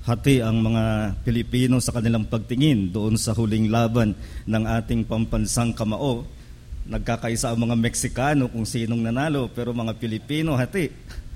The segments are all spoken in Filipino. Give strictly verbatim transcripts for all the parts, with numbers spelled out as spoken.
hati ang mga Pilipino sa kanilang pagtingin doon sa huling laban ng ating pambansang kamao. Nagkakaisa ang mga Meksikano kung sinong nanalo, pero mga Pilipino hati.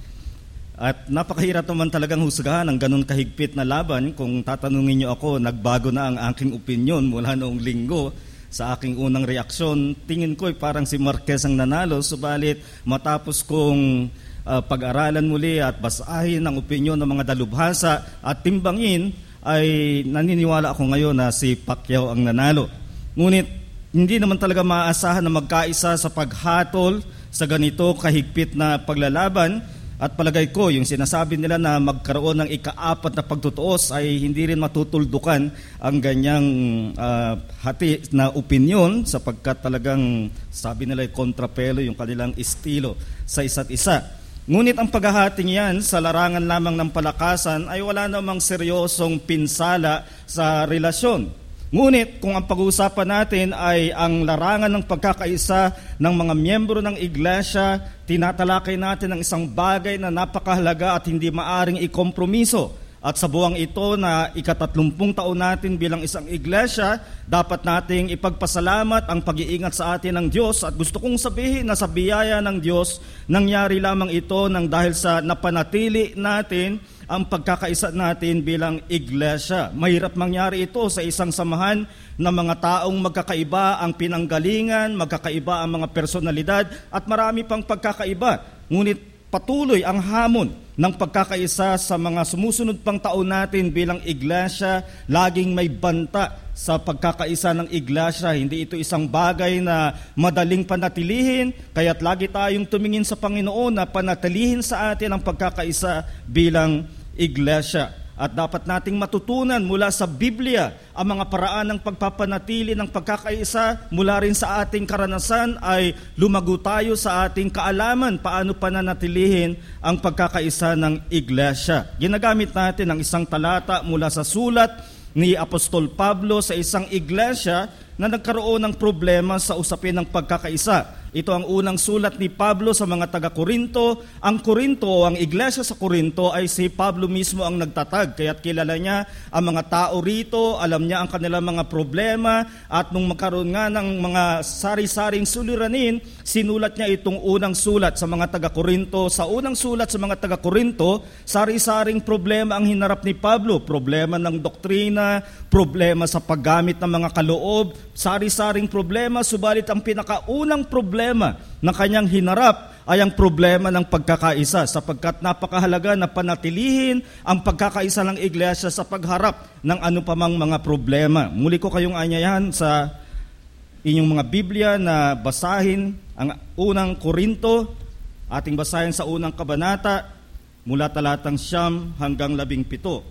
At napakahirap naman talagang husgahan ang ganun kahigpit na laban. Kung tatanungin niyo ako, nagbago na ang aking opinyon mula noong linggo sa aking unang reaksyon. Tingin ko ay parang si Marquez ang nanalo, subalit matapos kong uh, pag-aralan muli at basahin ang opinyon ng mga dalubhasa at timbangin, ay naniniwala ako ngayon na si Pacquiao ang nanalo. Ngunit hindi naman talaga maaasahan na magkaisa sa paghatol sa ganito kahigpit na paglalaban. At palagay ko, yung sinasabi nila na magkaroon ng ikaapat na pagtutuos ay hindi rin matutuldukan ang ganyang uh, hati na opinyon, sapagkat talagang sabi nila ay kontrapelo yung kanilang estilo sa isa't isa. Ngunit ang paghahating yan sa larangan lamang ng palakasan ay wala namang seryosong pinsala sa relasyon. Ngunit kung ang pag-uusapan natin ay ang larangan ng pagkakaisa ng mga miyembro ng iglesia, tinatalakay natin ang isang bagay na napakahalaga at hindi maaring ikompromiso. At sa buwang ito na ikatatlumpung taon natin bilang isang iglesia, dapat nating ipagpasalamat ang pag-iingat sa atin ng Diyos. At gusto kong sabihin na sa biyaya ng Diyos, nangyari lamang ito nang dahil sa napanatili natin ang pagkakaisa natin bilang iglesia. Mahirap mangyari ito sa isang samahan ng mga taong magkakaiba ang pinanggalingan, magkakaiba ang mga personalidad at marami pang pagkakaiba. Ngunit patuloy ang hamon ng pagkakaisa sa mga sumusunod pang taon natin bilang iglesia. Laging may banta sa pagkakaisa ng iglesia. Hindi ito isang bagay na madaling panatilihin, kaya't lagi tayong tumingin sa Panginoon na panatilihin sa atin ang pagkakaisa bilang iglesia. At dapat nating matutunan mula sa Biblia ang mga paraan ng pagpapanatili ng pagkakaisa. Mula rin sa ating karanasan ay lumago tayo sa ating kaalaman paano pananatilihin ang pagkakaisa ng iglesia. Ginagamit natin ang isang talata mula sa sulat ni Apostol Pablo sa isang iglesia na nagkaroon ng problema sa usapin ng pagkakaisa. Ito ang unang sulat ni Pablo sa mga taga-Korinto. Ang Korinto o ang iglesia sa Korinto ay si Pablo mismo ang nagtatag. Kaya't kilala niya ang mga tao rito, alam niya ang kanilang mga problema, at nung magkaroon nga ng mga sari-saring suliranin, sinulat niya itong unang sulat sa mga taga-Korinto. Sa unang sulat sa mga taga-Korinto, sari-saring problema ang hinarap ni Pablo. Problema ng doktrina, problema sa paggamit ng mga kaloob, sari-saring problema, subalit ang pinakaunang problema na kanyang hinarap ay ang problema ng pagkakaisa, sapagkat napakahalaga na panatilihin ang pagkakaisa ng iglesia sa pagharap ng ano pa mang mga problema. Muli ko kayong anyayahan sa inyong mga Biblia na basahin ang unang Korinto. Ating basahin sa unang kabanata mula talatang siyam hanggang labing pito.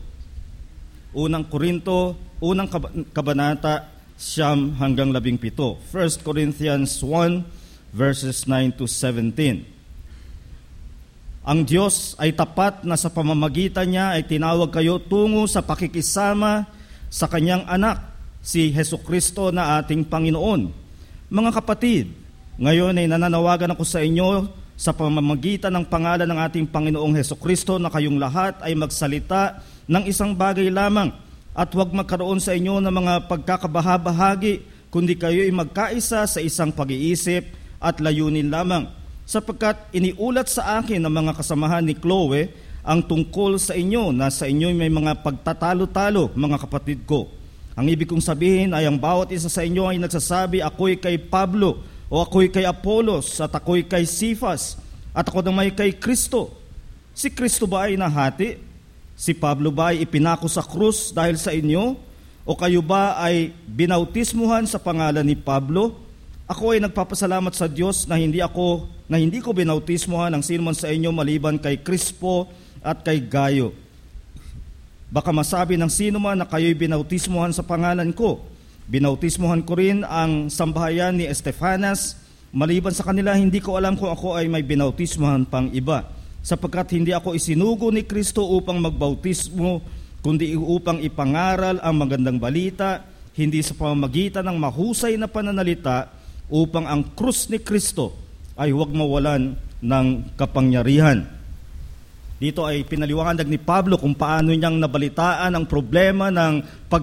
Unang Korinto, unang kabanata, siyam hanggang labing pito. First Corinthians one, verses nine to seventeen. Ang Diyos ay tapat na sa pamamagitan niya ay tinawag kayo tungo sa pakikisama sa kanyang anak, si Hesukristo na ating Panginoon. Mga kapatid, ngayon ay nananawagan ako sa inyo sa pamamagitan ng pangalan ng ating Panginoong Hesukristo na kayong lahat ay magsalita ng isang bagay lamang at huwag magkaroon sa inyo ng mga pagkakabahabahagi, kundi kayo ay magkaisa sa isang pag-iisip at layunin lamang, sapagkat iniulat sa akin ng mga kasamahan ni Chloe ang tungkol sa inyo na sa inyo may mga pagtatalo-talo, mga kapatid ko. Ang ibig kong sabihin ay ang bawat isa sa inyo ay nagsasabi, ako'y kay Pablo, o ako'y kay Apolos, at ako'y kay Cephas, at ako naman kay Kristo. Si Kristo ba ay nahati? Si Pablo ba ay ipinako sa krus dahil sa inyo? O kayo ba ay binautismuhan sa pangalan ni Pablo? Ako ay nagpapasalamat sa Diyos na hindi ako na hindi ko binautismuhan ang sinuman sa inyo maliban kay Crispo at kay Gayo. Baka masabi ng sinuman na kayo'y binautismuhan sa pangalan ko. Binautismuhan ko rin ang sambahayan ni Estefanas. Maliban sa kanila, hindi ko alam kung ako ay may binautismuhan pang iba, sapagkat hindi ako isinugo ni Kristo upang magbautismo, kundi upang ipangaral ang magandang balita, hindi sa pamamagitan ng mahusay na pananalita, upang ang krus ni Kristo ay huwag mawalan ng kapangyarihan. Dito ay pinaliwanag ni Pablo kung paano niyang nabalitaan ang problema ng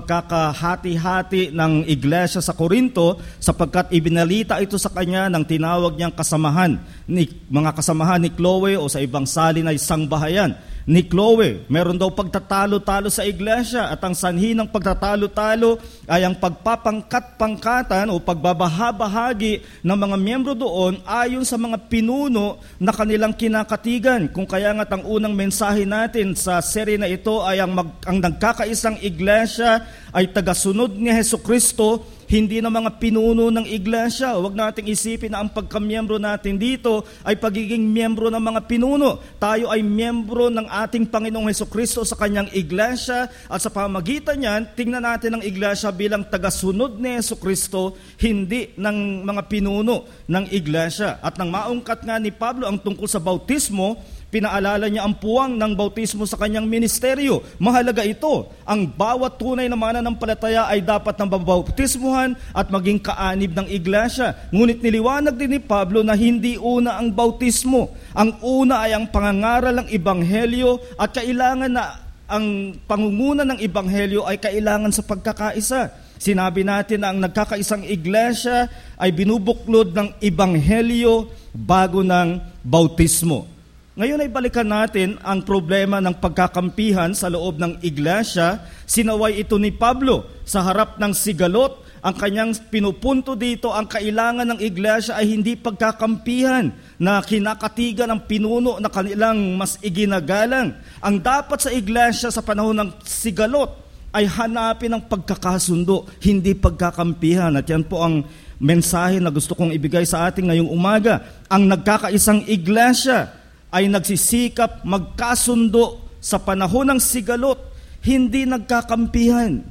pagkakahati-hati ng iglesia sa Korinto sapagkat ibinalita ito sa kanya ng tinawag niyang kasamahan, ni, mga kasamahan ni Chloe o sa ibang salin ay sangbahayan ni Chloe. Meron daw pagtatalo-talo sa iglesia at ang sanhi ng pagtatalo-talo ay ang pagpapangkat-pangkatan o pagbabahabahagi ng mga miyembro doon ayon sa mga pinuno na kanilang kinakatigan. Kung kaya nga't ang unang mensahe natin sa serye na ito ay ang, mag, ang nagkakaisang iglesia ay tagasunod ni Hesukristo, hindi na mga pinuno ng iglesia. Huwag nating isipin na ang pagkamiyembro natin dito ay pagiging miyembro ng mga pinuno. Tayo ay miyembro ng ating Panginoong Hesukristo sa kanyang iglesia at sa pamagitan niyan, tingnan natin ang iglesia bilang tagasunod ni Hesukristo, hindi ng mga pinuno ng iglesia. At nang maungkat nga ni Pablo ang tungkol sa bautismo, pinaalala niya ang puwang ng bautismo sa kanyang ministeryo. Mahalaga ito. Ang bawat tunay na mananampalataya ay dapat nang babautismuhan at maging kaanib ng iglesia. Ngunit niliwanag din ni Pablo na hindi una ang bautismo. Ang una ay ang pangangaral ng ebanghelyo at kailangan na ang pangunguna ng ebanghelyo ay kailangan sa pagkakaisa. Sinabi natin na ang nagkakaisang iglesia ay binubuklod ng ebanghelyo bago ng bautismo. Ngayon ay balikan natin ang problema ng pagkakampihan sa loob ng iglesia. Sinaway ito ni Pablo sa harap ng sigalot. Ang kanyang pinupunto dito, ang kailangan ng iglesia ay hindi pagkakampihan na kinakatigan ng pinuno na kanilang mas iginagalang. Ang dapat sa iglesia sa panahon ng sigalot ay hanapin ang pagkakasundo, hindi pagkakampihan. At yan po ang mensahe na gusto kong ibigay sa ating ngayong umaga. Ang nagkakaisang iglesia ay nagsisikap magkasundo sa panahon ng sigalot, hindi nagkakampihan.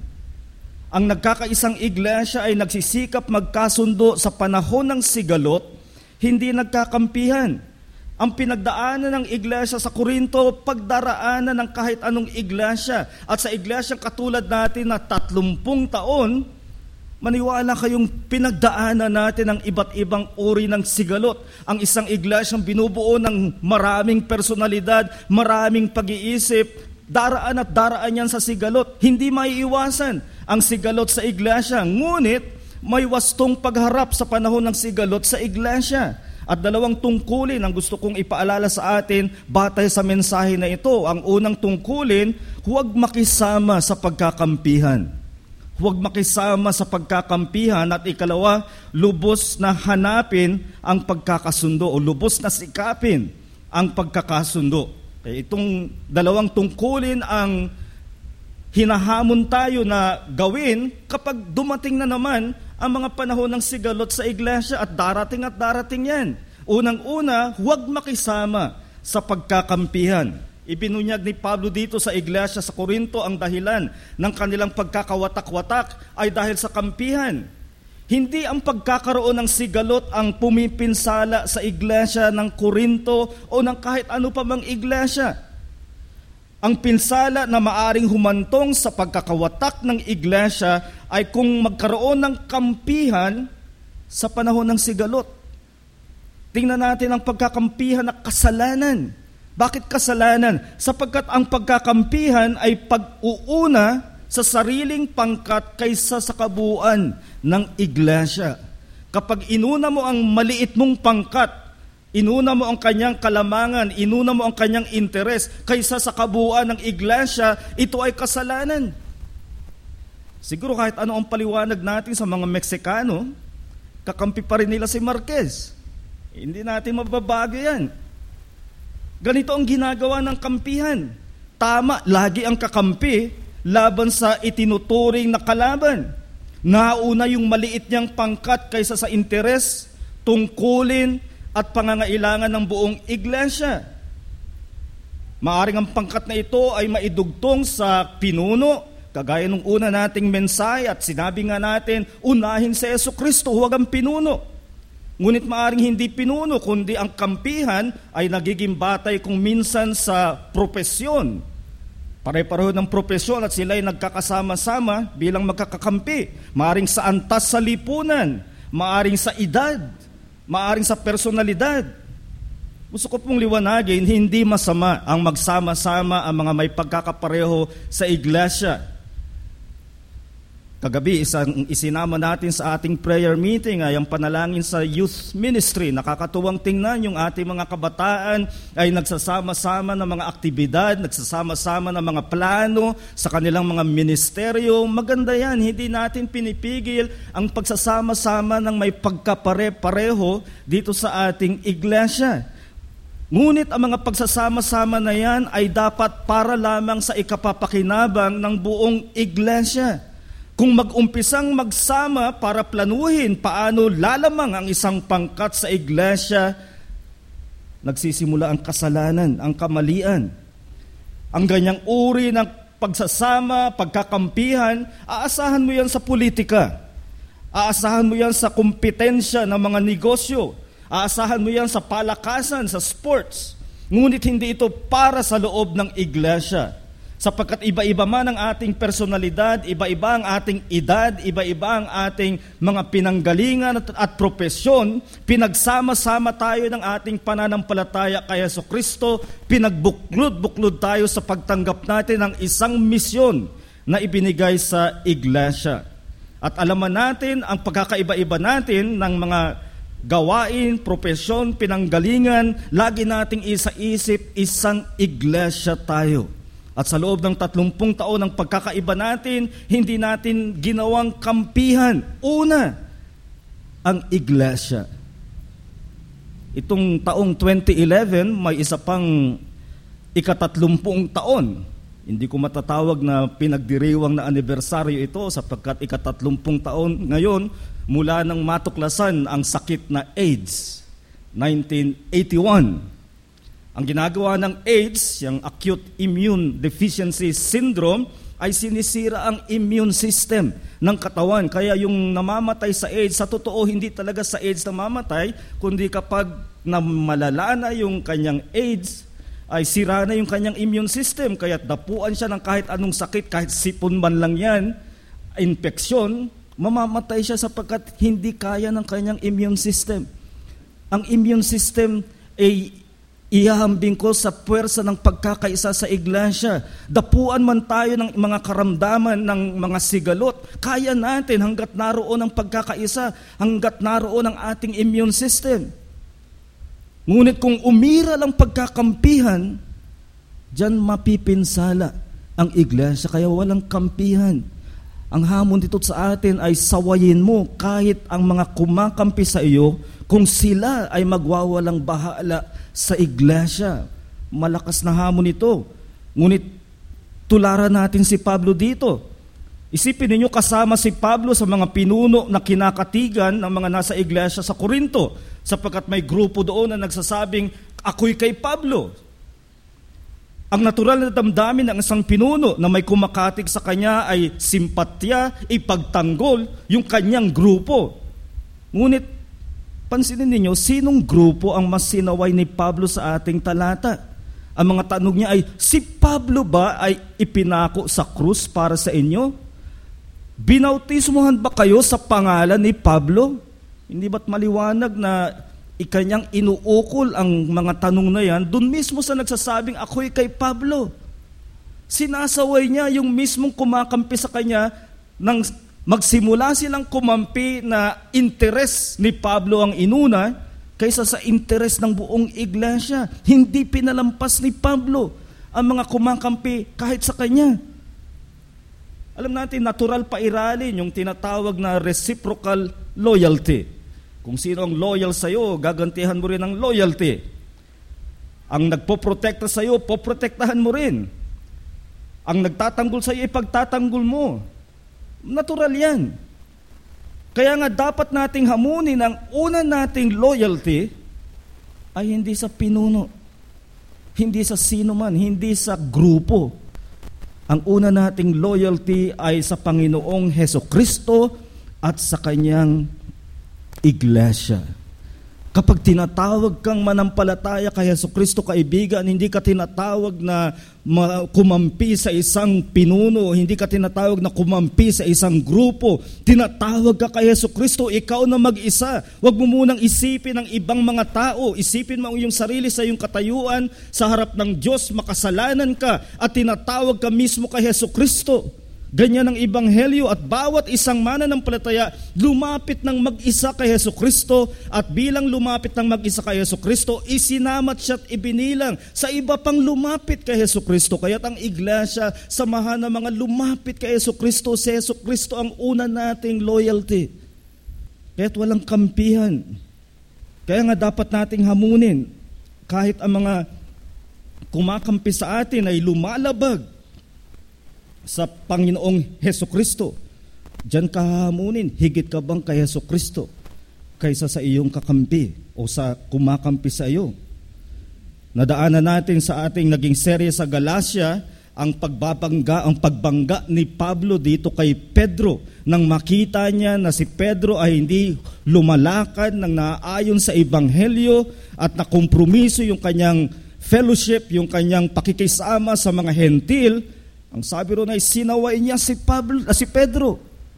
Ang nagkakaisang iglesia ay nagsisikap magkasundo sa panahon ng sigalot, hindi nagkakampihan. Ang pinagdaanan ng iglesia sa Korinto, pagdaraanan ng kahit anong iglesia. At sa iglesia katulad natin na tatlumpung taon, maniwala kayong pinagdaanan natin ang iba't ibang uri ng sigalot. Ang isang iglesyang binubuo ng maraming personalidad, maraming pag-iisip, daraan at daraan yan sa sigalot. Hindi maiiwasan ang sigalot sa iglesia. Ngunit may wastong pagharap sa panahon ng sigalot sa iglesia. At dalawang tungkulin ang gusto kong ipaalala sa atin batay sa mensahe na ito. Ang unang tungkulin, huwag makisama sa pagkakampihan. Huwag makisama sa pagkakampihan at ikalawa, lubos na hanapin ang pagkakasundo o lubos na sikapin ang pagkakasundo. Eh, itong dalawang tungkulin ang hinahamon tayo na gawin kapag dumating na naman ang mga panahon ng sigalot sa iglesia at darating at darating yan. Unang-una, huwag makisama sa pagkakampihan. Ibinunyag ni Pablo dito sa iglesia sa Korinto ang dahilan ng kanilang pagkakawatak-watak ay dahil sa kampihan. Hindi ang pagkakaroon ng sigalot ang pumipinsala sa iglesia ng Korinto o ng kahit ano pa mang iglesia. Ang pinsala na maaring humantong sa pagkakawatak ng iglesia ay kung magkaroon ng kampihan sa panahon ng sigalot. Tingnan natin ang pagkakampihan na kasalanan. Bakit kasalanan? Sapagkat ang pagkakampihan ay pag-uuna sa sariling pangkat kaysa sa kabuuan ng iglesia. Kapag inuna mo ang maliit mong pangkat, inuna mo ang kanyang kalamangan, inuna mo ang kanyang interes kaysa sa kabuuan ng iglesia, ito ay kasalanan. Siguro kahit ano ang paliwanag natin sa mga Meksikano, kakampi pa rin nila si Marquez. Hindi natin mababago yan. Ganito ang ginagawa ng kampihan. Tama, lagi ang kakampi laban sa itinuturing na kalaban. Nauna yung maliit niyang pangkat kaysa sa interes, tungkulin at pangangailangan ng buong iglesia. Maaring ang pangkat na ito ay maidugtong sa pinuno, kagaya nung una nating mensahe at sinabi nga natin, unahin si Hesukristo, huwag ang pinuno. Ngunit maaring hindi pinuno, kundi ang kampihan ay nagiging batay kung minsan sa propesyon. Pare-pareho ng propesyon at sila ay nagkakasama-sama bilang magkakakampi. Maaring sa antas sa lipunan, maaring sa edad, maaring sa personalidad. Gusto ko pong liwanagin, hindi masama ang magsama-sama ang mga may pagkakapareho sa iglesia. Kagabi, isang isinama natin sa ating prayer meeting ay ang panalangin sa youth ministry. Nakakatuwang tingnan yung ating mga kabataan ay nagsasama-sama ng mga aktibidad, nagsasama-sama ng mga plano sa kanilang mga ministeryo. Maganda yan, hindi natin pinipigil ang pagsasama-sama ng may pagkapare-pareho dito sa ating iglesia. Ngunit ang mga pagsasama-sama na yan ay dapat para lamang sa ikapapakinabang ng buong iglesia. Kung mag-umpisang magsama para planuhin paano lalamang ang isang pangkat sa iglesia, nagsisimula ang kasalanan, ang kamalian. Ang ganyang uri ng pagsasama, pagkakampihan, aasahan mo yan sa politika. Aasahan mo yan sa kompetensya ng mga negosyo. Aasahan mo yan sa palakasan, sa sports. Ngunit hindi ito para sa loob ng iglesia. Sapagkat iba-iba man ang ating personalidad, iba-iba ang ating edad, iba-iba ang ating mga pinanggalingan at, at propesyon, pinagsama-sama tayo ng ating pananampalataya kay Jesucristo, pinagbuklod-buklod tayo sa pagtanggap natin ng isang misyon na ibinigay sa iglesia. At alaman natin ang pagkakaiba-iba natin ng mga gawain, propesyon, pinanggalingan, lagi nating isa-isip, isang iglesia tayo. At sa loob ng tatlumpung taon ng pagkakaiba natin, hindi natin ginawang kampihan. Una, ang iglesia. Itong taong twenty eleven, may isa pang ikatatlumpung taon. Hindi ko matatawag na pinagdiriwang na anibersaryo ito sapagkat ikatatlumpung taon ngayon mula nang matuklasan ang sakit na AIDS, nineteen eighty-one. Ang ginagawa ng AIDS, yung acute immune deficiency syndrome, ay sinisira ang immune system ng katawan. Kaya yung namamatay sa AIDS, sa totoo hindi talaga sa AIDS namamatay, kundi kapag namalala na yung kanyang AIDS, ay sira na yung kanyang immune system. Kaya dapuan siya ng kahit anong sakit, kahit sipon man lang yan, infeksyon, mamamatay siya sapagkat hindi kaya ng kanyang immune system. Ang immune system ay ihahambing ko sa puwersa ng pagkakaisa sa iglesia. Dapuan man tayo ng mga karamdaman ng mga sigalot, kaya natin hanggat naroon ang pagkakaisa, hanggat naroon ang ating immune system. Ngunit kung umira lang pagkakampihan, diyan mapipinsala ang iglesia, kaya walang kampihan. Ang hamon dito sa atin ay sawayin mo kahit ang mga kumakampi sa iyo kung sila ay magwawalang bahala sa iglesia. Malakas na hamon ito. Ngunit tularan natin si Pablo dito. Isipin ninyo kasama si Pablo sa mga pinuno na kinakatigan ng mga nasa iglesia sa Korinto, sapagkat may grupo doon na nagsasabing, ako'y kay Pablo. Ang natural na damdamin ng isang pinuno na may kumakatig sa kanya ay simpatya, ipagtanggol yung kanyang grupo. Ngunit, pansinin ninyo, sinong grupo ang mas sinaway ni Pablo sa ating talata? Ang mga tanong niya ay, si Pablo ba ay ipinako sa krus para sa inyo? Binautismuhan ba kayo sa pangalan ni Pablo? Hindi ba't maliwanag na ikanyang inuukol ang mga tanong na yan, dun mismo sa nagsasabing, ako'y kay Pablo. Sinasaway niya yung mismong kumakampi sa kanya nang magsimula silang kumampi na interes ni Pablo ang inuna kaysa sa interes ng buong iglesia. Hindi pinalampas ni Pablo ang mga kumakampi kahit sa kanya. Alam natin, natural pairalin yung tinatawag na reciprocal loyalty. Kung sino ang loyal sa iyo, gagantihan mo rin ang loyalty. Ang nagpoprotekta sa iyo, poprotektahan mo rin. Ang nagtatanggol sa iyo, ipagtatanggol mo. Natural yan. Kaya nga dapat nating hamunin ang una nating loyalty ay hindi sa pinuno, hindi sa sino man, hindi sa grupo. Ang una nating loyalty ay sa Panginoong Hesukristo at sa Kanyang iglesia. Kapag tinatawag kang manampalataya kay Jesucristo, kaibigan, hindi ka tinatawag na kumampi sa isang pinuno, hindi ka tinatawag na kumampi sa isang grupo. Tinatawag ka kay Jesucristo, ikaw na mag-isa. Huwag mo munang isipin ang ibang mga tao. Isipin mo ang iyong sarili sa iyong katayuan, sa harap ng Diyos, makasalanan ka, at tinatawag ka mismo kay Jesucristo. Ganyan ang Ebanghelyo, at bawat isang mananampalataya lumapit ng mag-isa kay Jesucristo, at bilang lumapit ng mag-isa kay Jesucristo, isinamat siya at ibinilang sa iba pang lumapit kay Jesucristo. Kaya't ang iglesia, samahan ng mga lumapit kay Jesucristo. Si Jesucristo ang una nating loyalty. Kaya't walang kampihan. Kaya nga dapat nating hamunin, kahit ang mga kumakampi sa atin ay lumalabag sa Panginoong Hesukristo, diyan ka hamunin, higit ka bang kay Hesukristo kaysa sa iyong kakampi o sa kumakampi sa iyo? Nadaanan natin sa ating naging serye sa Galacia ang pagbabangga, ang pagbangga ni Pablo dito kay Pedro, nang makita niya na si Pedro ay hindi lumalakad ng naayon sa Ebanghelyo at nakompromiso yung kanyang fellowship, yung kanyang pakikisama sa mga hentil. Ang sabi ron ay sinaway niya si Pablo, ah, si Pedro.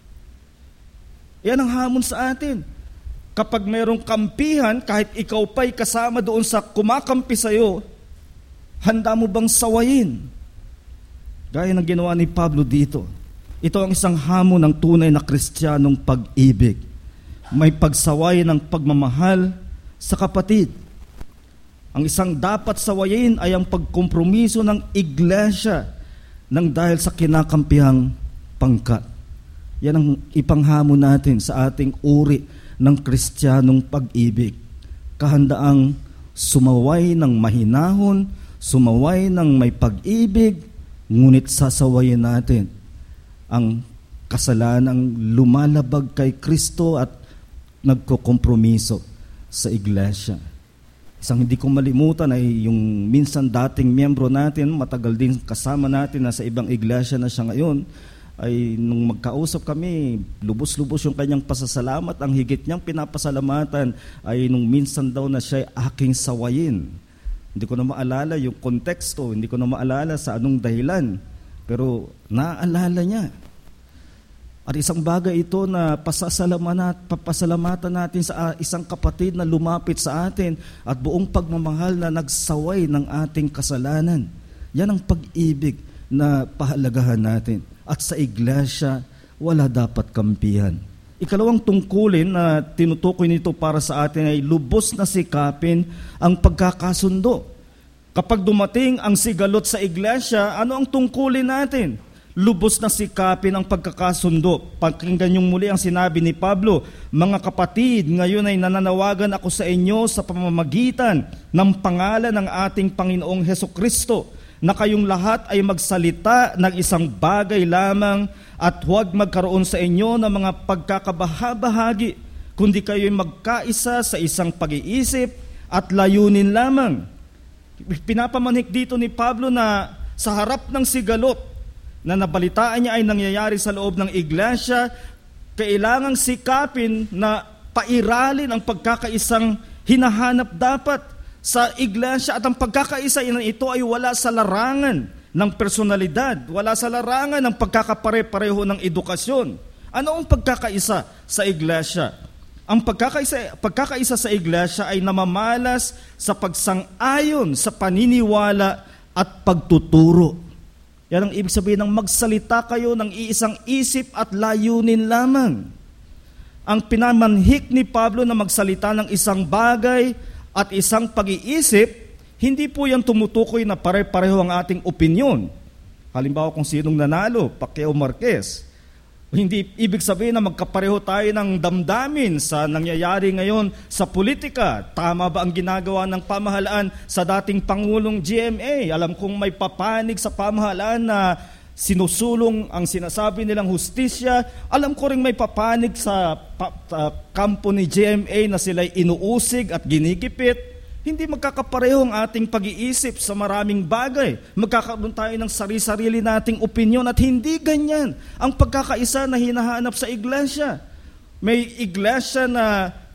Yan ang hamon sa atin. Kapag mayroong kampihan, kahit ikaw pa'y kasama doon sa kumakampi sa iyo, handa mo bang sawayin? Gaya ng ginawa ni Pablo dito. Ito ang isang hamon ng tunay na Kristiyanong pag-ibig. May pagsaway ng pagmamahal sa kapatid. Ang isang dapat sawayin ay ang pagkompromiso ng iglesia nang dahil sa kinakampihang pangkat. Yan ang ipanghamon natin sa ating uri ng Kristiyanong pag-ibig. Kahandaang sumaway ng mahinahon, sumaway ng may pag-ibig, ngunit sasawayin natin ang kasalanang lumalabag kay Kristo at nagkokompromiso sa iglesia. Isang hindi ko malimutan ay yung minsan dating miyembro natin, matagal din kasama natin na sa ibang iglesia na siya ngayon, ay nung magkausap kami, lubos-lubos yung kanyang pasasalamat. Ang higit niyang pinapasalamatan ay nung minsan daw na siya aking sawayin. Hindi ko na maalala yung konteksto, hindi ko na maalala sa anong dahilan, pero naaalala niya. At isang bagay ito na pasasalamatan, papasalamatan natin sa isang kapatid na lumapit sa atin at buong pagmamahal na nagsaway ng ating kasalanan. Yan ang pag-ibig na pahalagahan natin. At sa iglesia, wala dapat kampihan. Ikalawang tungkulin na tinutukoy nito para sa atin ay lubos na sikapin ang pagkakasundo. Kapag dumating ang sigalot sa iglesia, ano ang tungkulin natin? Lubos na sikapin ang pagkakasundo. Pakinggan niyong muli ang sinabi ni Pablo, mga kapatid, ngayon ay nananawagan ako sa inyo sa pamamagitan ng pangalan ng ating Panginoong Hesukristo, na kayong lahat ay magsalita ng isang bagay lamang at huwag magkaroon sa inyo ng mga pagkakabahabahagi, kundi kayo'y magkaisa sa isang pag-iisip at layunin lamang. Pinapamanhik dito ni Pablo na sa harap ng sigalot na nabalitaan niya ay nangyayari sa loob ng iglesia, kailangang sikapin na pairalin ang pagkakaisang hinahanap dapat sa iglesia, at ang pagkakaisa ito ay wala sa larangan ng personalidad, wala sa larangan ng pagkakapare-pareho ng edukasyon. Ano ang pagkakaisa sa iglesia? Ang pagkakaisa, pagkakaisa sa iglesia ay namamalas sa pagsang-ayon sa paniniwala at pagtuturo. Yan ang ibig sabihin ng magsalita kayo ng iisang isip at layunin lamang. Ang pinamanhik ni Pablo na magsalita ng isang bagay at isang pag-iisip, hindi po yan tumutukoy na pare-pareho ang ating opinyon. Halimbawa kung sinong nanalo, Pacquiao Marquez. Hindi ibig sabihin na magkapareho tayo ng damdamin sa nangyayari ngayon sa politika. Tama ba ang ginagawa ng pamahalaan sa dating Pangulong G M A? Alam kong may papanig sa pamahalaan na sinusulong ang sinasabi nilang hustisya. Alam ko rin may papanig sa pa, uh, kampo ni G M A na sila'y inuusig at ginikipit. Hindi magkakapareho ang ating pag-iisip sa maraming bagay. Magkakaroon tayo ng sarili-sarili nating opinyon at hindi ganyan ang pagkakaisa na hinahanap sa iglesia. May iglesia na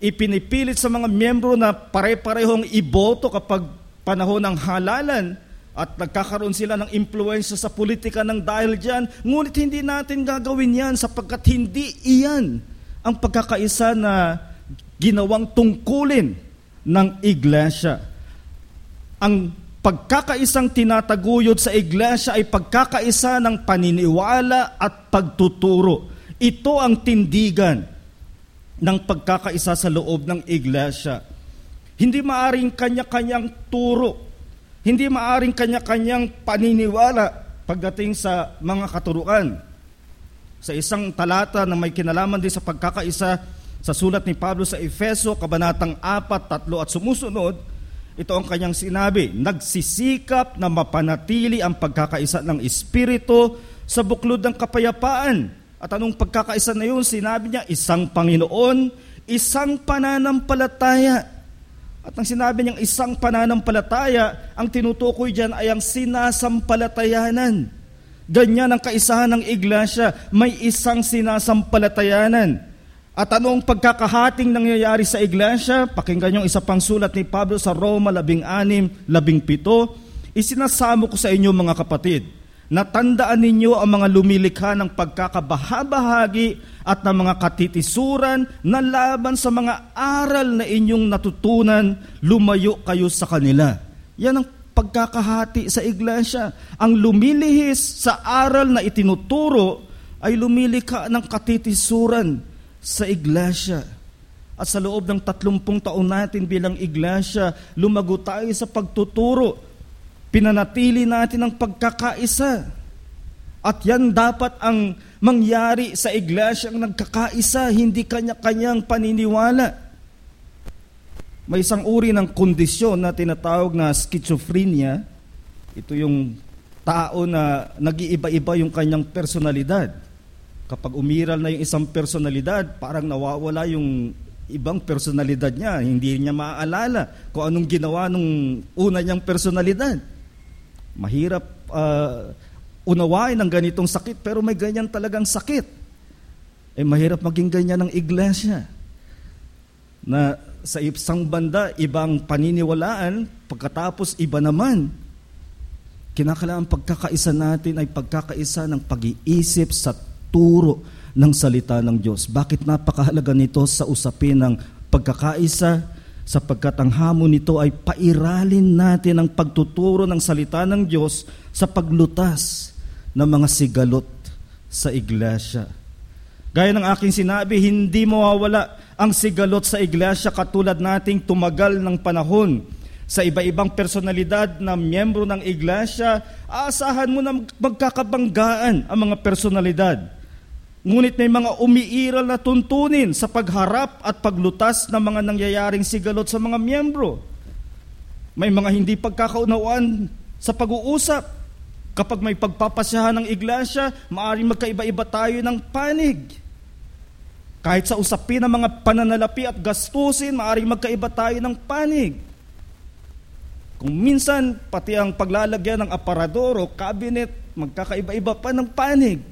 ipinipilit sa mga miyembro na pare-parehong iboto kapag panahon ng halalan at nagkakaroon sila ng impluwensya sa politika ng dahil dyan. Ngunit hindi natin gagawin yan sapagkat hindi iyan ang pagkakaisa na ginawang tungkulin ng iglesia. Ang pagkakaisang tinataguyod sa iglesia ay pagkakaisa ng paniniwala at pagtuturo. Ito ang tindigan ng pagkakaisa sa loob ng iglesia. Hindi maaring kanya-kanyang turo, hindi maaring kanya-kanyang paniniwala pagdating sa mga katuruan. Sa isang talata na may kinalaman din sa pagkakaisa sa sulat ni Pablo sa Efeso, kabanatang apat, tatlo at sumusunod, ito ang kanyang sinabi, nagsisikap na mapanatili ang pagkakaisa ng Espiritu sa buklod ng kapayapaan. At anong pagkakaisa na yun? Sinabi niya, isang Panginoon, isang pananampalataya. At ang sinabi niyang isang pananampalataya, ang tinutukoy dyan ay ang sinasampalatayanan. Ganyan ang kaisahan ng iglesia, may isang sinasampalatayanan. At ano ang pagkakahating nangyayari sa iglesia? Pakinggan yung isa pang sulat ni Pablo sa Roma labing anim, labing pito. Isinasamo ko sa inyo mga kapatid, natandaan ninyo ang mga lumilikha ng pagkakabahabahagi at ng mga katitisuran na laban sa mga aral na inyong natutunan, lumayo kayo sa kanila. Yan ang pagkakahati sa iglesia. Ang lumilihis sa aral na itinuturo ay lumilikha ng katitisuran sa iglesia. At sa loob ng tatlumpung taon natin bilang iglesia, lumago tayo sa pagtuturo. Pinanatili natin ang pagkakaisa. At yan dapat ang mangyari sa iglesia, ang nagkakaisa, hindi kanya-kanyang paniniwala. May isang uri ng kondisyon na tinatawag na schizophrenia. Ito yung tao na nag-iiba-iba yung kanyang personalidad. Kapag umiral na yung isang personalidad, parang nawawala yung ibang personalidad niya. Hindi niya maaalala kung anong ginawa nung una niyang personalidad. Mahirap uh, unawain ang ganitong sakit, pero may ganyan talagang sakit. Eh mahirap maging ganyan ng iglesia. Na sa isang banda, ibang paniniwalaan, pagkatapos iba naman. Kinakailangan pagkakaisa natin ay pagkakaisa ng pag-iisip sa turo ng salita ng Diyos. Bakit napakahalaga nito sa usapin ng pagkakaisa? Sapagkat ang hamon nito ay pairalin natin ang pagtuturo ng salita ng Diyos sa paglutas ng mga sigalot sa iglesia. Gaya ng aking sinabi, hindi mawawala ang sigalot sa iglesia katulad nating tumagal ng panahon sa iba-ibang personalidad na miyembro ng iglesia. Aasahan mo na magkakabanggaan ang mga personalidad. Ngunit may mga umiiral na tuntunin sa pagharap at paglutas ng mga nangyayaring sigalot sa mga miyembro. May mga hindi pagkakaunawaan sa pag-uusap. Kapag may pagpapasyahan ng iglesia, maaaring magkaiba-iba tayo ng panig. Kahit sa usapin ng mga pananalapi at gastusin, maaaring magkaiba tayo ng panig. Kung minsan, pati ang paglalagyan ng aparador o cabinet, magkakaiba-iba pa ng panig.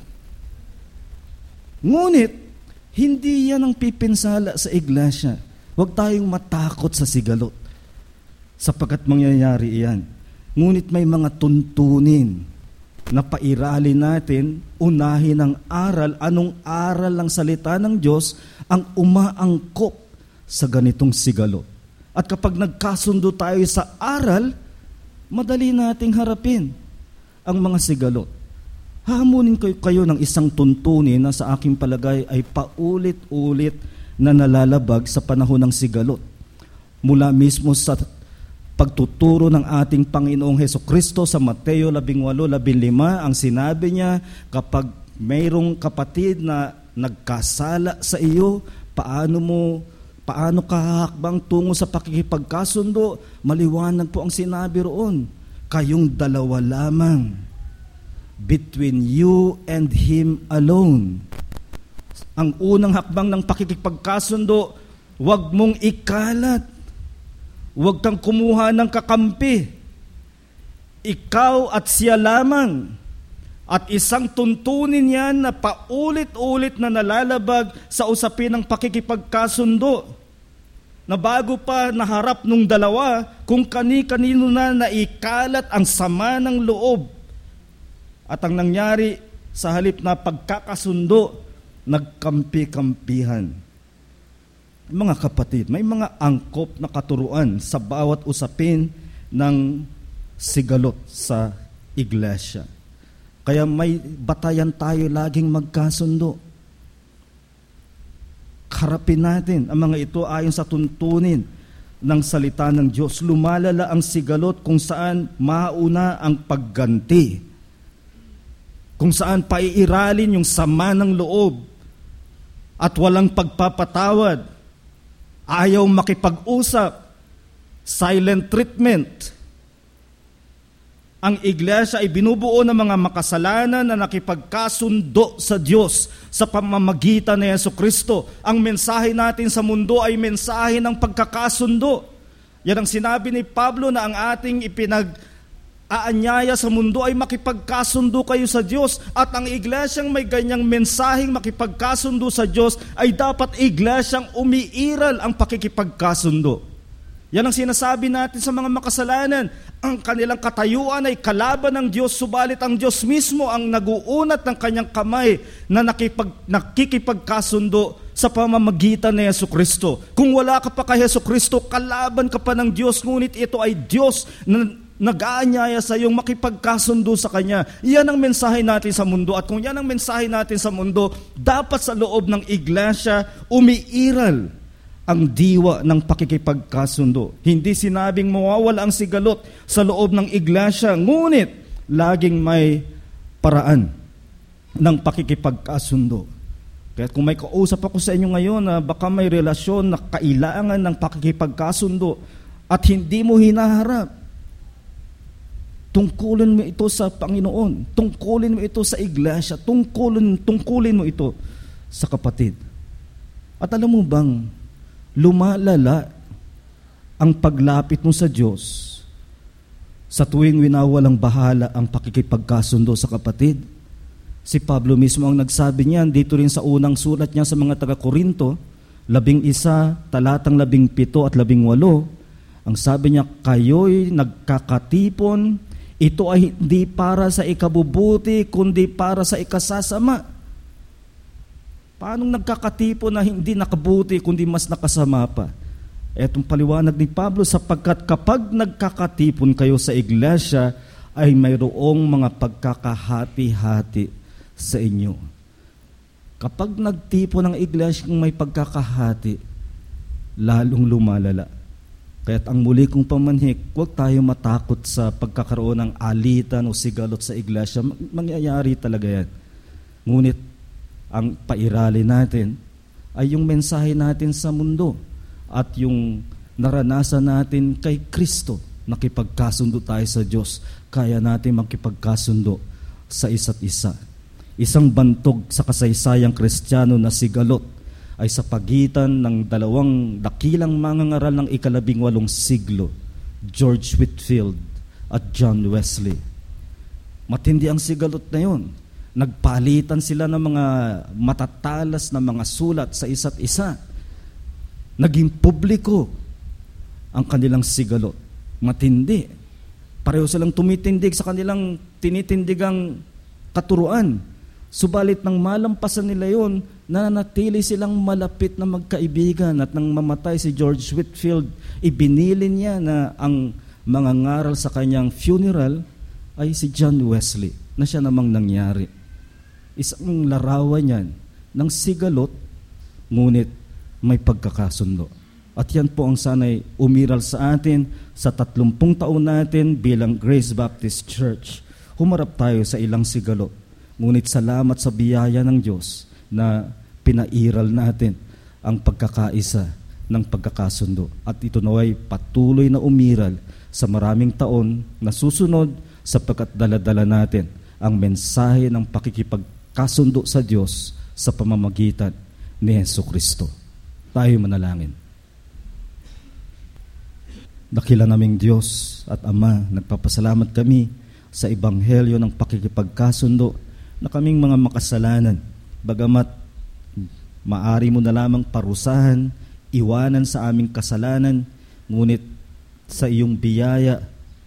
Ngunit, hindi yan ang pipinsala sa iglesia. Huwag tayong matakot sa sigalot, sapagkat mangyayari iyan. Ngunit may mga tuntunin na pairalin natin, unahin ang aral, anong aral ng salita ng Diyos ang umaangkop sa ganitong sigalot. At kapag nagkasundo tayo sa aral, madali nating harapin ang mga sigalot. Hahamunin ko kayo ng isang tuntunin na sa aking palagay ay paulit-ulit na nalalabag sa panahon ng sigalot. Mula mismo sa pagtuturo ng ating Panginoong Hesukristo sa Mateo labing walo labing lima, ang sinabi niya, kapag mayroong kapatid na nagkasala sa iyo, paano mo paano ka hahakbang tungo sa pakikipagkasundo? Maliwanag po ang sinabi roon, kayong dalawa lamang, between you and him alone. Ang unang hakbang ng pakikipagkasundo, huwag mong ikalat. Huwag kang kumuha ng kakampi. Ikaw at siya lamang. At isang tuntunin yan na paulit-ulit na nalalabag sa usapin ng pakikipagkasundo. na bago pa naharap nung dalawa, kung kani-kanino na naikalat ang sama ng loob. At ang nangyari, sa halip na pagkakasundo, nagkampi-kampihan. Mga kapatid, may mga angkop na katuruan sa bawat usapin ng sigalot sa iglesia. Kaya may batayan tayo laging magkasundo. Harapin natin ang mga ito ayon sa tuntunin ng salita ng Diyos. Lumalala ang sigalot kung saan mauna ang pagganti. Kung saan paiiralin yung sama ng loob at walang pagpapatawad. Ayaw makipag-usap. Silent treatment. Ang iglesia ay binubuo ng mga makasalanan na nakipagkasundo sa Diyos sa pamamagitan ni Jesucristo. Ang mensahe natin sa mundo ay mensahe ng pagkakasundo. Yan ang sinabi ni Pablo na ang ating ipinag-aanyaya sa mundo ay makipagkasundo kayo sa Diyos. At ang iglesyang may ganyang mensaheng makipagkasundo sa Diyos ay dapat iglesyang umiiral ang pakikipagkasundo. Yan ang sinasabi natin sa mga makasalanan. Ang kanilang katayuan ay kalaban ng Diyos, subalit ang Diyos mismo ang naguunat ng kanyang kamay na nakipag, nakikipagkasundo sa pamamagitan ni Jesucristo. Kung wala ka pa kay Jesucristo, kalaban ka pa ng Diyos, ngunit ito ay Diyos na nag-aanyaya sa iyong makipagkasundo sa Kanya. Yan ang mensahe natin sa mundo. At kung yan ang mensahe natin sa mundo, dapat sa loob ng iglesia, umiiral ang diwa ng pakikipagkasundo. Hindi sinabing mawawala ang sigalot sa loob ng iglesia, ngunit laging may paraan ng pakikipagkasundo. Kaya kung may kausap ako sa inyo ngayon na baka may relasyon na kailangan ng pakikipagkasundo at hindi mo hinaharap, tungkulin mo ito sa Panginoon, tungkulin mo ito sa iglesia, tungkulin, tungkulin mo ito sa kapatid. At alam mo bang, lumalala ang paglapit mo sa Diyos sa tuwing winawalang bahala ang pakikipagkasundo sa kapatid. Si Pablo mismo ang nagsabi niyan dito rin sa unang sulat niya sa mga taga-Korinto, labing isa, talatang labing pito at labing walo. Ang sabi niya, kayo'y nagkakatipon, ito ay hindi para sa ikabubuti, kundi para sa ikasasama. Paano nagkakatipon na hindi nakabuti, kundi mas nakasama pa? Etong paliwanag ni Pablo, sapagkat kapag nagkakatipon kayo sa iglesia, ay mayroong mga pagkakahati-hati sa inyo. Kapag nagtipon ng iglesia kung may pagkakahati, lalong lumalala. Kaya't ang muli kong pamanhik, huwag tayo matakot sa pagkakaroon ng alitan o sigalot sa iglesia. Mangyayari talaga yan. Ngunit ang pairali natin ay yung mensahe natin sa mundo at yung naranasan natin kay Kristo. Nakipagkasundo tayo sa Diyos, kaya natin makipagkasundo sa isa't isa. Isang bantog sa kasaysayang Kristiyano na sigalot ay sa pagitan ng dalawang dakilang mangangaral ng ikalabing walong siglo, George Whitefield at John Wesley. Matindi ang sigalot na yun. Nagpalitan sila ng mga matatalas na mga sulat sa isa't isa. Naging publiko ang kanilang sigalot. Matindi. Pareho silang tumitindig sa kanilang tinitindigang katuruan. Subalit nang malampasan nila yon, nananatili silang malapit na magkaibigan. At nang mamatay si George Whitefield, ibinilin niya na ang mga ngaral sa kanyang funeral ay si John Wesley, na siya namang nangyari. Isang larawan yan ng sigalot, ngunit may pagkakasundo. At yan po ang sana'y umiral sa atin sa tatlumpung taon natin bilang Grace Baptist Church. Humarap tayo sa ilang sigalot, ngunit salamat sa biyaya ng Diyos na pinairal natin ang pagkakaisa ng pagkakasundo. At ito naway patuloy na umiral sa maraming taon na susunod, sapagkat dala-dala natin ang mensahe ng pakikipagkasundo sa Diyos sa pamamagitan ni Jesucristo. Tayo manalangin. Dakila naming Diyos at Ama, nagpapasalamat kami sa ebanghelyo ng pakikipagkasundo na kaming mga makasalanan, bagamat maari mo na lamang parusahan, iwanan sa aming kasalanan, ngunit sa iyong biyaya,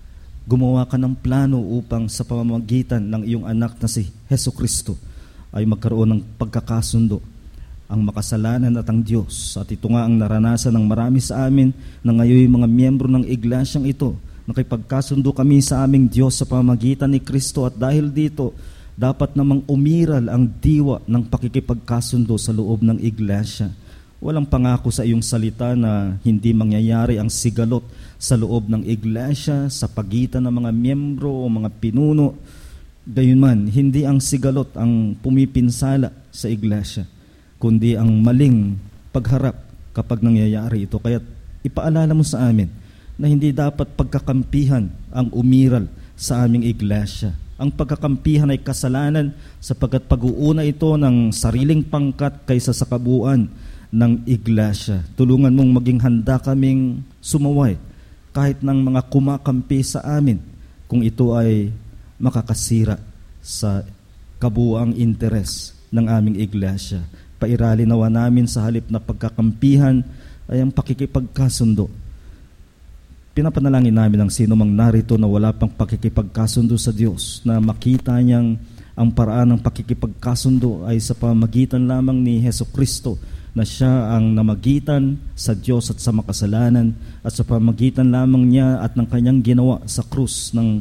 gumawa ka ng plano upang sa pamamagitan ng iyong anak na si Hesukristo ay magkaroon ng pagkakasundo ang makasalanan at ang Diyos. At ito nga ang naranasan ng marami sa amin na ngayon mga miyembro ng iglesyang ito. Nakipagkasundo kami sa aming Diyos sa pamamagitan ni Kristo, at dahil dito, dapat namang umiral ang diwa ng pakikipagkasundo sa loob ng iglesia. Walang pangako sa iyong salita na hindi mangyayari ang sigalot sa loob ng iglesia sa pagitan ng mga miyembro o mga pinuno. Gayunman, hindi ang sigalot ang pumipinsala sa iglesia, kundi ang maling pagharap kapag nangyayari ito. Kaya ipaalala mo sa amin na hindi dapat pagkakampihan ang umiral sa aming iglesia. Ang pagkakampihan ay kasalanan sapagkat pag-uuna ito ng sariling pangkat kaysa sa kabuuan ng iglesia. Tulungan mong maging handa kaming sumaway kahit ng mga kumakampi sa amin kung ito ay makakasira sa kabuuang interes ng aming iglesia. Pairali nawa namin sa halip na pagkakampihan ay ang pakikipagkasundo. Pinapanalangin namin ang sino mang narito na wala pang pakikipagkasundo sa Diyos, na makita niyang ang paraan ng pakikipagkasundo ay sa pamagitan lamang ni Hesukristo, na siya ang namagitan sa Diyos at sa makasalanan, at sa pamagitan lamang niya at ng kanyang ginawa sa krus ng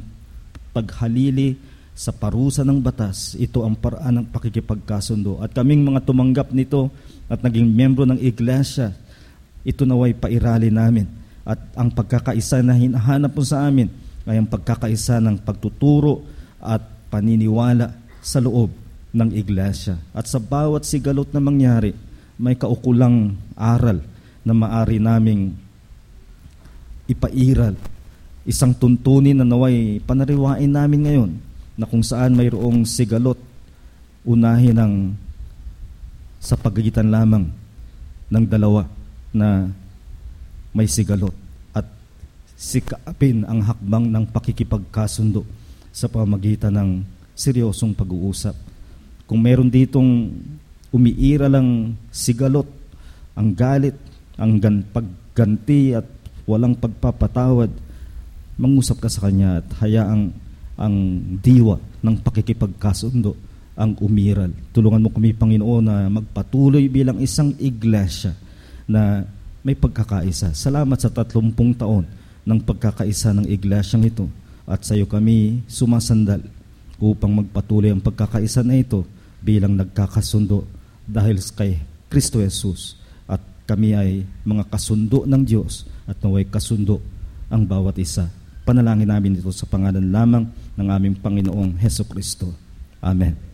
paghalili sa parusa ng batas. Ito ang paraan ng pakikipagkasundo. At kaming mga tumanggap nito at naging miyembro ng iglesia, ito naway pairali namin. At ang pagkakaisa na hinahanap po sa amin ay ang pagkakaisa ng pagtuturo at paniniwala sa loob ng iglesia. At sa bawat sigalot na mangyari, may kaukulang aral na maari naming ipairal. Isang tuntunin na naway panariwain namin ngayon, na kung saan mayroong sigalot, unahin ang sa pagitan lamang ng dalawa na may sigalot, at sikapin ang hakbang ng pakikipagkasundo sa pamagitan ng seryosong pag-uusap. Kung meron ditong umiira lang sigalot, ang galit, ang gan- pagganti at walang pagpapatawad, mangusap ka sa kanya at hayaang ang diwa ng pakikipagkasundo ang umiral. Tulungan mo kami, Panginoon, na magpatuloy bilang isang iglesia na may pagkakaisa. Salamat sa tatlumpung taon ng pagkakaisa ng iglesyang ito, at sa iyo kami sumasandal upang magpatuloy ang pagkakaisa na ito bilang nagkakasundo dahil kay Kristo Jesus, at kami ay mga kasundo ng Diyos at naway kasundo ang bawat isa. Panalangin namin ito sa pangalan lamang ng aming Panginoong Hesukristo. Amen.